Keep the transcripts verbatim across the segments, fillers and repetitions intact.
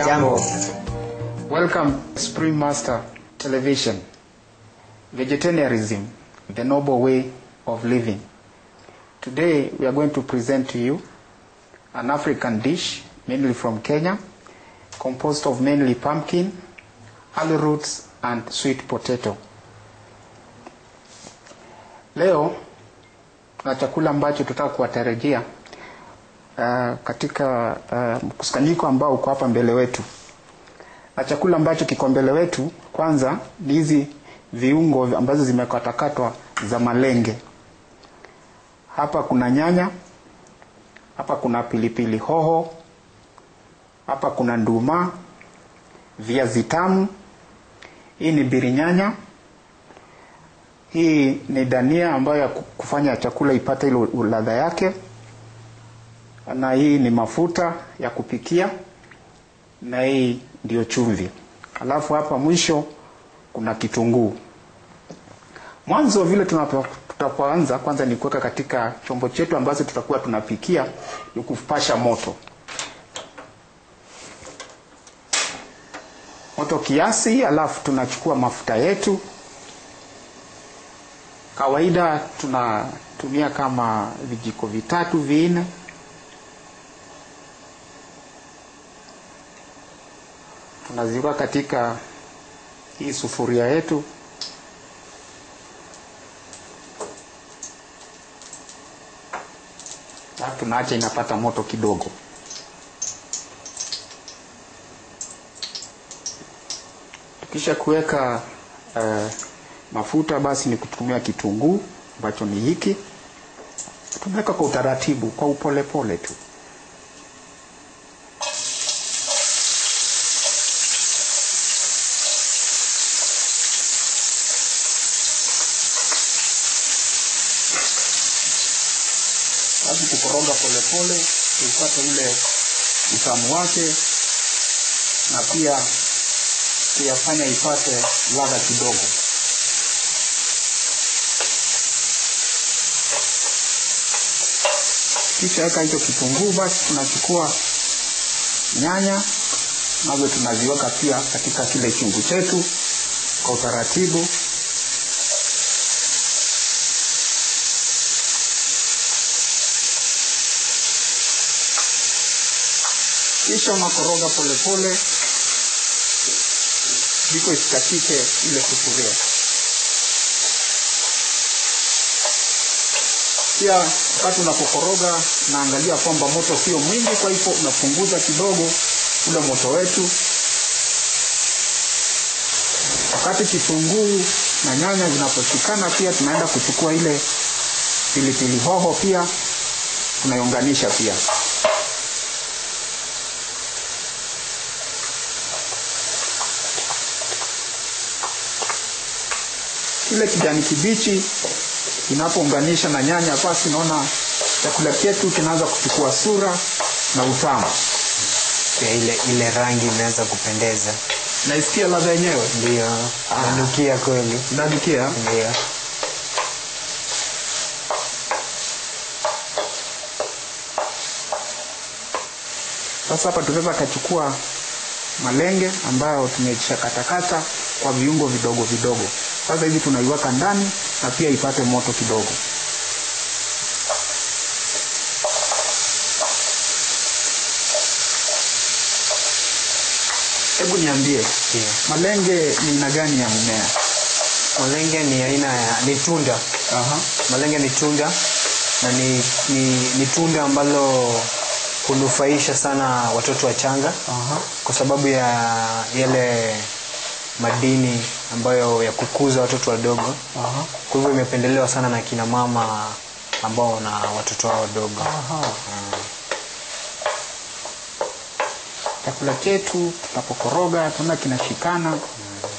Jambo. Welcome Supreme Master Television. Vegetarianism, the noble way of living. Today we are going to present to you an African dish, mainly from Kenya, composed of mainly pumpkin, arrowroots and sweet potato. Leo na chakula ambacho tutaka kuwatarajia uh, katika uh, mkusanyiko ambao uko hapa mbele wetu. Na chakula ambacho kiko mbele wetu kwanza ni hizi viungo ambazo zimekatakatwa za malenge. Hapa kuna nyanya, hapa kuna pilipili hoho, hapa kuna nduma, viazi tamu, hii ni birinyanya, hii ni dania ambayo ya kufanya chakula ipate ile ladha yake, na hii ni mafuta ya kupikia, na hii ndio chumvi. Alafu hapa mwisho kuna kitunguu. Mwanzo vile tutapoanza kwanza ni kuweka katika chombo chetu ambacho tutakuwa tunapikia, ni kupasha moto. Moto kiasi, alafu tunachukua mafuta yetu. Kawaida tunatumia kama vijiko vitatu vinne. Tunaziweka katika hii sufuria yetu. Na tunaacha inapata moto kidogo. Kisha kuweka uh, mafuta, basi ni kutumia kitunguu ambacho ni hiki. Tunaweka kwa utaratibu, kwa upole pole tu. Basi kukoroga pole pole upate ule utamu wake, na pia kuyafanya ipate ladha kidogo. Kisha weka hicho kitunguu, basi tunachukua nyanya nazo tunaziweka pia katika kile chungu chetu kwa utaratibu. Kisha unakoroga pole pole biko isikatike ile sufuria. Pia wakati unapokoroga naangalia kwamba moto sio mwingi, kwa hivyo unapunguza kidogo ule moto wetu. Wakati kitunguu na nyanya zinaposhikana, pia tunaenda kuchukua ile pilipili hoho, pia tunaiunganisha pia. Ile kijani kibichi inapounganisha na nyanya, basi naona chakula chetu kinaanza kuchukua sura na utamu. Ya ile ile rangi imeanza kupendeza. Naisikia ladha yenyewe? Ndio. Nanukia kweli. Nanukia? Ndio. Sasa hapa tunaweza kachukua malenge ambayo tumeshakatakata kwa viungo vidogo vidogo. Sasa hivi tunaiweka ndani na pia ipate moto kidogo. Hebu niambie, yeah, malenge ni aina gani ya mmea? Malenge ni aina ya ni tunda. Aha. Malenge ni tunda na ni ni, ni tunda ambalo hunufaisha sana watoto wachanga. Aha. Kwa sababu ya yale madini ambayo ya kukuza watoto wadogo. Aha. Kwa hivyo imependelewa sana na kina mama ambao na watoto wao wadogo. Aha. Hmm. Chakula chetu tunapokoroga tuna kinashikana. Hmm.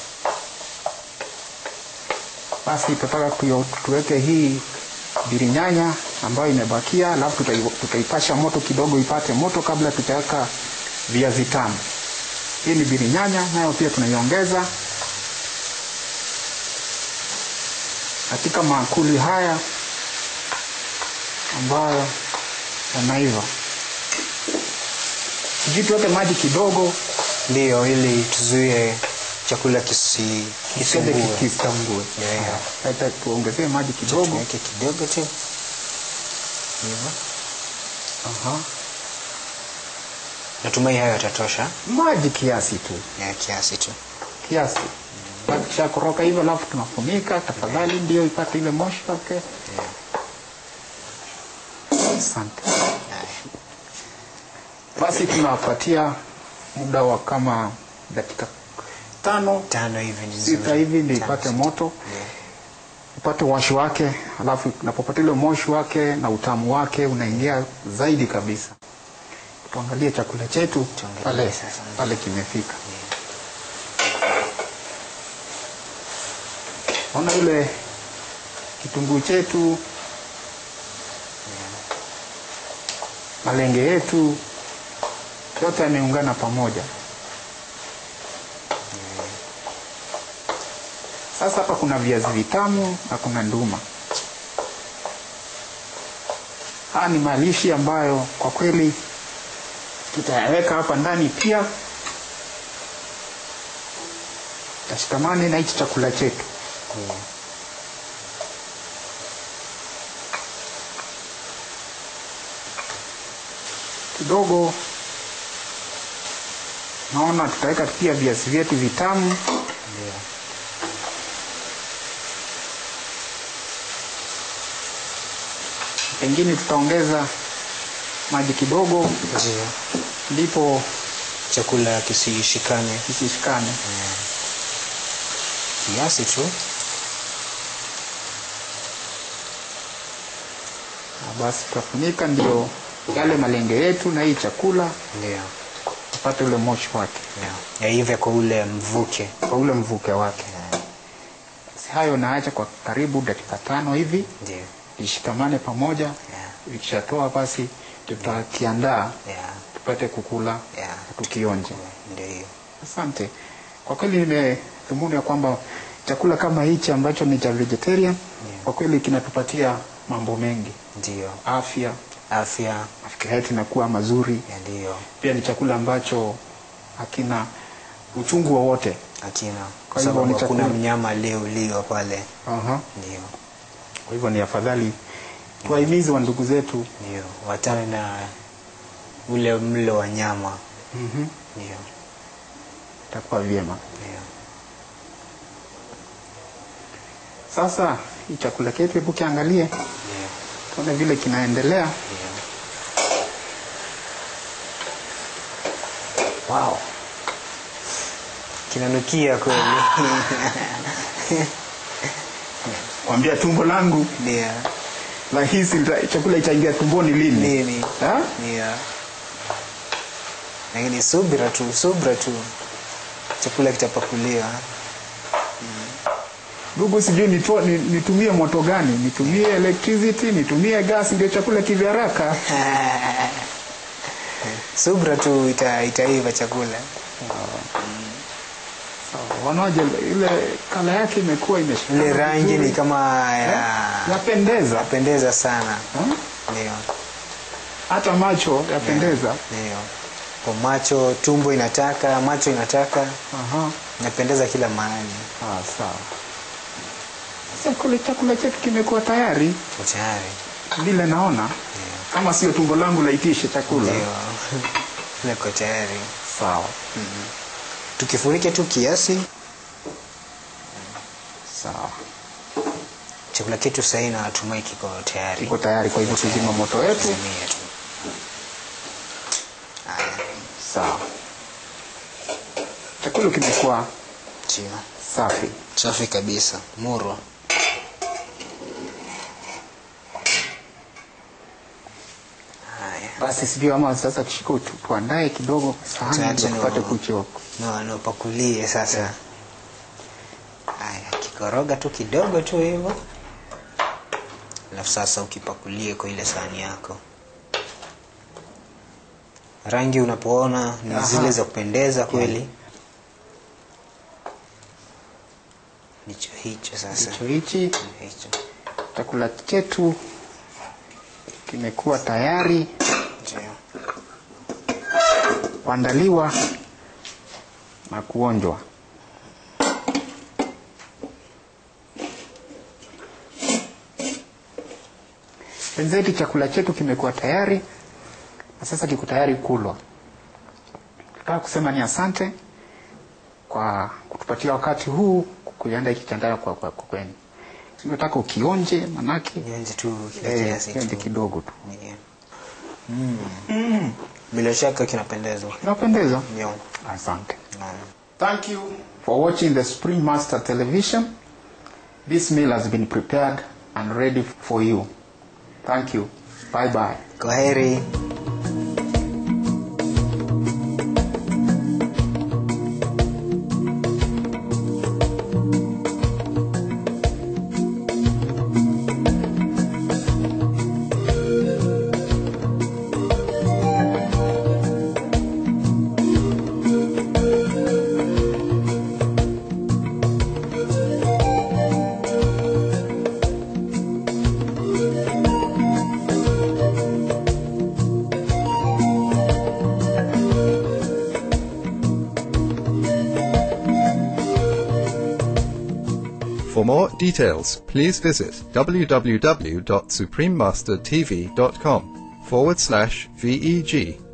Basi tutaka tuweke hii birinyanya ambayo imebakia, alafu tutaipasha moto kidogo ipate moto kabla tutaweka viazi tamu. Hii ni birinyanya, nayo pia tunaiongeza katika maakuli haya ambayo yanaiva. Sijui tuweke maji kidogo Ndio, ili tuzuie chakula kisi kisiende kisiungue. Yeah, yeah. Hata tuongezee maji kidogo. Tuweke kidogo tu. Hivyo. Aha. Natumai hayo yatatosha. Maji kiasi tu. Yeah, kiasi tu. Kiasi. Basi kisha koroka hivyo alafu tunafunika tafadhali, yeah. Ndio ipate ile moshi wake. Yeah. Asante. Yeah. Basi tunawapatia muda wa kama dakika tano tano hivi sita hivi ndio ipate moto. Yeah. Ipate washi wake, alafu unapopata ile moshi wake na utamu wake unaingia zaidi kabisa. Tuangalie chakula chetu pale pale kimefika. Yeah. Ona ile kitunguu chetu. Yeah. Malenge yetu yote yameungana pamoja. Yeah. Sasa hapa kuna viazi vitamu na kuna nduma. Haya ni malishi ambayo kwa kweli tutayaweka hapa ndani pia. Tashikamane na hichi chakula chetu. Yeah. Kidogo naona tutaweka pia viazi vyetu vitamu. Yeah. Pengine tutaongeza maji kidogo. Yeah. Ndipo chakula kisishikane kisishikane. Yeah. Kiasi tu. Na basi tutafunika ndio yale malenge yetu na hii chakula. Ndio. Tupate ule moshi wake. Yeah. Yaive kwa ule mvuke. Kwa ule mvuke wake. Yeah. Si hayo naacha kwa karibu dakika tano hivi. Ndio. Ishikamane pamoja. Yeah. Ikishatoa basi tutakiandaa. Yeah. Tupate kukula. Yeah. Tukionje. Ndio hiyo. Asante. Kwa kweli nimethumuni ya kwamba chakula kama hichi ambacho ni cha vegetarian, yeah. Kwa kweli kinatupatia mambo mengi. Ndio. Afya. Afya. Afya yetu inakuwa mazuri. Ndio. Pia ni chakula ambacho hakina uchungu wowote. Hakina. Kwa sababu kuna mnyama aliyeuliwa pale. Aha. Ndio. Kwa hivyo ni afadhali tuwahimize wa ndugu zetu. Ndio. Watane na ule mlo wa nyama. Mhm. Ndio. Itakuwa vyema. Ndio. Sasa hii chakula chetu hebu kiangalie. Ndio. Tuone vile kinaendelea. Ndio. Wow. Kinanukia kweli. Kwambia tumbo langu. Ndio. La hisi chakula itaingia tumboni lini? Lini? Ha? Ndio. Lakini subira tu, subira tu. Chakula kitapakuliwa. Ndugu, mm. Sijui nito, nitumie moto gani? Nitumie electricity, nitumie gas ndio chakula kivi haraka. Subira tu ita, itaiva chakula. So, wanaje ile kala yake imekuwa imeshika. Ile rangi ni kama ya yapendeza. Yapendeza sana. Ndio. Hata macho yapendeza. Ndio. Kwa macho, tumbo inataka, macho inataka. Aha. Inapendeza kila mahali. Ah, sawa. Sasa kule chakula chetu kimekuwa tayari. Tayari. Vile naona. Yeah. Kama sio tumbo langu laitishe chakula. Ndio. Liko tayari. Sawa. Mhm. Tukifunike tu kiasi. Sawa. Chakula chetu sasa na natumai kiko tayari. Kiko tayari, kwa hivyo tuzima moto wetu. Sawa. Chakula kimekuwa Chima. safi. Safi kabisa. Murwa. Haya. Basi sivyo, ama sasa tushike tuandae kidogo sahani tupate kuchioka. No, no pakulie sasa. Haya, kikoroga tu kidogo tu hivyo. Alafu sasa ukipakulie kwa ile sahani yako. Rangi unapoona ni Aha. zile za kupendeza kweli. Nicho hicho sasa. Nicho hichi. Hicho. Chakula chetu kimekuwa tayari. Ndio. Kuandaliwa na kuonjwa. Wenzetu, chakula chetu kimekuwa tayari na sasa kiko tayari kulwa. Nataka kusema ni asante kwa kutupatia wakati huu kuiandaa hiki chandarua kwa kwa kwenu. Nataka ukionje, manake Nionje tu eh, kiasi kionje tu kidogo tu. Yeah. Mm. Mm. Bila shaka kinapendeza. Kinapendeza? Ndio. Asante. Mm. Thank you for watching the Spring Master Television. This meal has been prepared and ready for you. Thank you. Bye bye. Kwaheri. For more details, please visit www.suprememastertv.com forward slash VEG